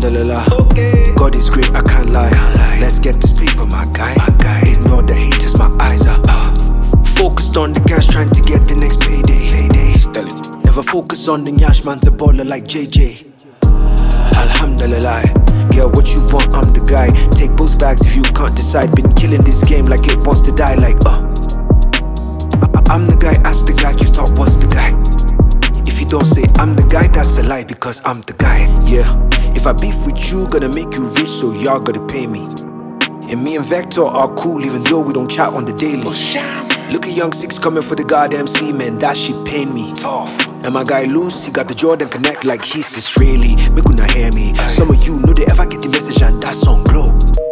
Alhamdulillah. God is great, I can't lie. Let's get this paper, my guy. Ignore the haters, my eyes are focused on the cash, trying to get the next payday. Never focus on the nyash, man's a baller like JJ. Alhamdulillah. Girl, what you want, I'm the guy. Take both bags if you can't decide. Been killing this game like it wants to die. Like, I'm the guy, ask the guy you thought was the guy. If you don't say I'm the guy, that's a lie, because I'm the guy. Yeah, if I beef with you, gonna make you rich, so y'all gotta pay me. And me and Vector are cool, even though we don't chat on the daily. Look at Young Six coming for the goddamn C, man, that shit pain me. And my guy Loose, he got the Jordan Connect like he's Israeli. Make una hear me. Some of you know they ever get the message and that's on glow.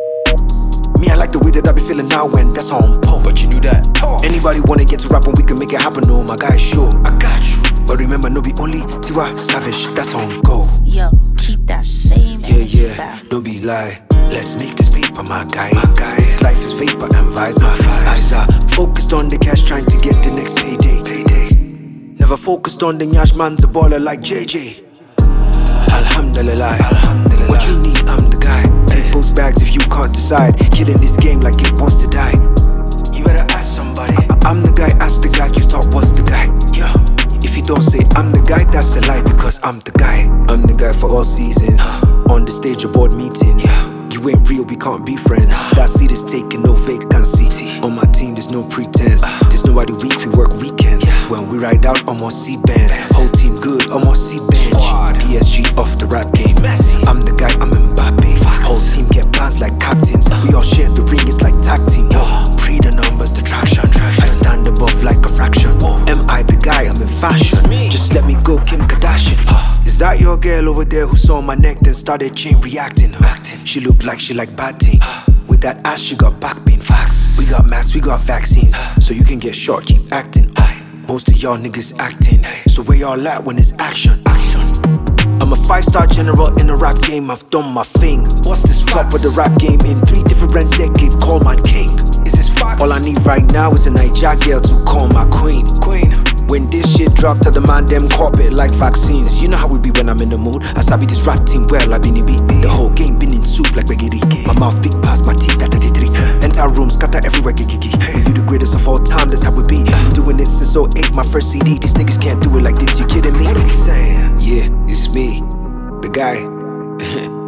Me, I like the way that I be feeling now when that's on pole. But you knew that. Anybody wanna get to rap and we can make it happen, no, my guy, sure. I got you. But remember, no be only Tiwa Savage, that's on go. Yo, keep that same energy, fam. Don't be lie. Let's make this paper, my guy. This life is vapor and vibes. My eyes are focused on the cash, trying to get the next payday. Never focused on the nyash, man's a baller like JJ. Alhamdulillah. What you need, I'm the guy. Take both bags if you can't decide. Killing this game like it wants to die. You better ask somebody. I'm the guy, ask the guy you thought was the guy. If you don't say I'm the guy, that's a lie, because I'm the guy. I'm the guy for all seasons. On the stage of board meetings. You ain't real, we can't be friends. That seat is taking no vacancy. On my team, there's no pretense. There's nobody weak, we work weekends. When we ride out, I'm on C-bands. Whole team good, I'm on C-bench. PSG off the rap game. I'm the guy, I'm Mbappe. Whole team get plans like captains. We all share the ring, it's like tag team. Pre the numbers, the traction. I stand above like a fraction. Am I the guy? I'm in fashion. Just let me go, Kim Kardashian. Is that your girl over there who saw my neck then started chain reacting? She looked like she like batting. With that ass, she got back pain. Facts. We got masks, we got vaccines. So you can get shot, keep acting. Most of y'all niggas acting. So where y'all at when it's action? I'm a 5-star general in the rap game, I've done my thing. What's this? Top of the rap game in 3 different decades, call my king. Is this facts? All I need right now is a Niger girl to call my queen. When this shit drop, tell the man them cop it like vaccines. You know how we be when I'm in the mood. I sabi this rap team well, I been be. The whole game been in soup like bagiri. My mouth big past my teeth, that 33. Enter room, scatter everywhere, gigi. With you the greatest of all time, that's how we be. Been doing it since 08, my first CD. These niggas can't do it like this, you kidding me? What are we saying? Yeah, it's me, the guy.